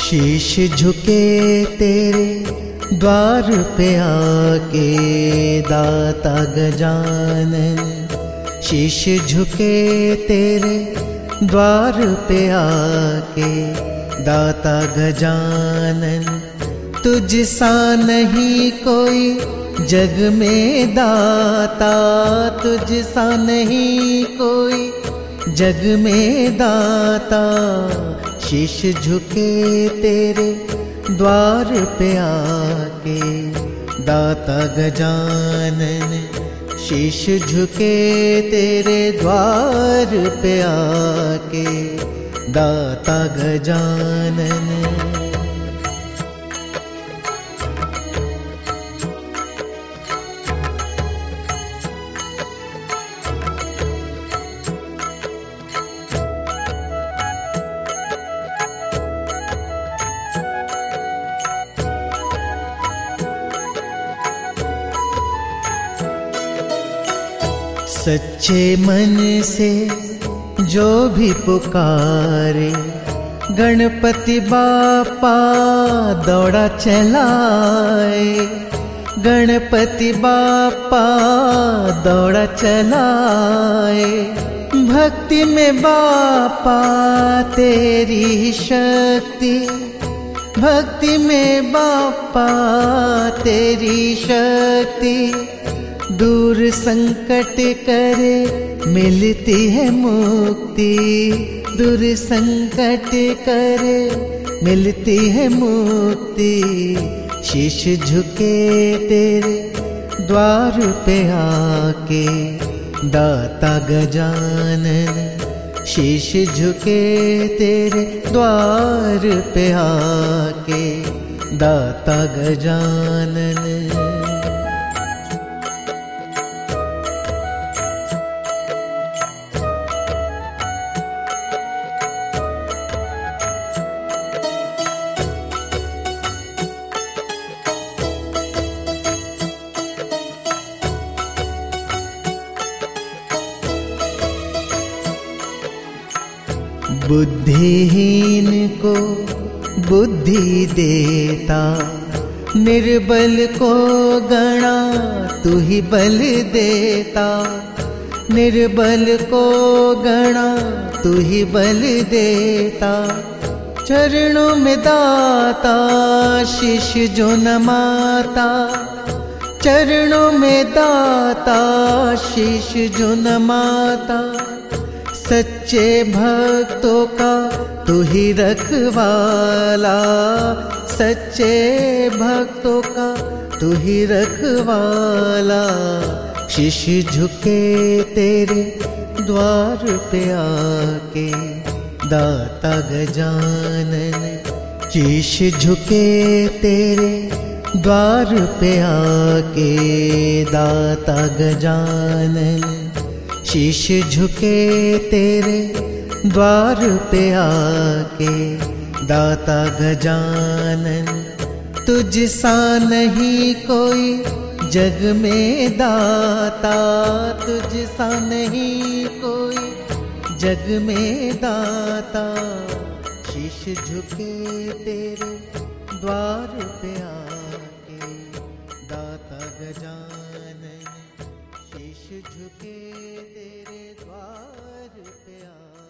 शीश झुके तेरे द्वार पे आके दाता गजानन। शीश झुके तेरे द्वार पे आके दाता गजानन। तुझ सा नहीं कोई जग में दाता, तुझ सा नहीं कोई जग में दाता। शीश झुके तेरे द्वार पे आके दाता गजानन। शीश झुके तेरे द्वार पे आके दाता गजानन। सच्चे मन से जो भी पुकारे, गणपति बापा दौड़ा चलाए। गणपति बापा दौड़ा चलाए। भक्ति में बापा तेरी शक्ति, भक्ति में बापा तेरी शक्ति। दूर संकट करे मिलती है मुक्ति, दूर संकट करे मिलती है मुक्ति। शीश झुके तेरे द्वार पे आके दाता गजानन। शीश झुके तेरे द्वार पे आके दाता गजानन। बुद्धिहीन को बुद्धि देता, निर्बल को गणा तू ही बल देता। निर्बल को गणा तू ही बल देता। चरणों में दाता शीश जो नमाता, चरणों में दाता शीश जो नमाता। सच्चे भक्तों का तू ही रखवाला, सच्चे भक्तों का तू ही रखवाला। शीश झुके तेरे द्वार पे आके दाता गजानन। शीश झुके तेरे द्वार पे आके दाता गजानन। शीश झुके तेरे द्वार पे आके दाता गजानन। तुझ सा नहीं कोई जग में दाता, तुझ सा नहीं कोई जग में दाता। शीश झुके तेरे द्वार पे आके दाता गजानन। शीश झुके तेरे द्वार पे आके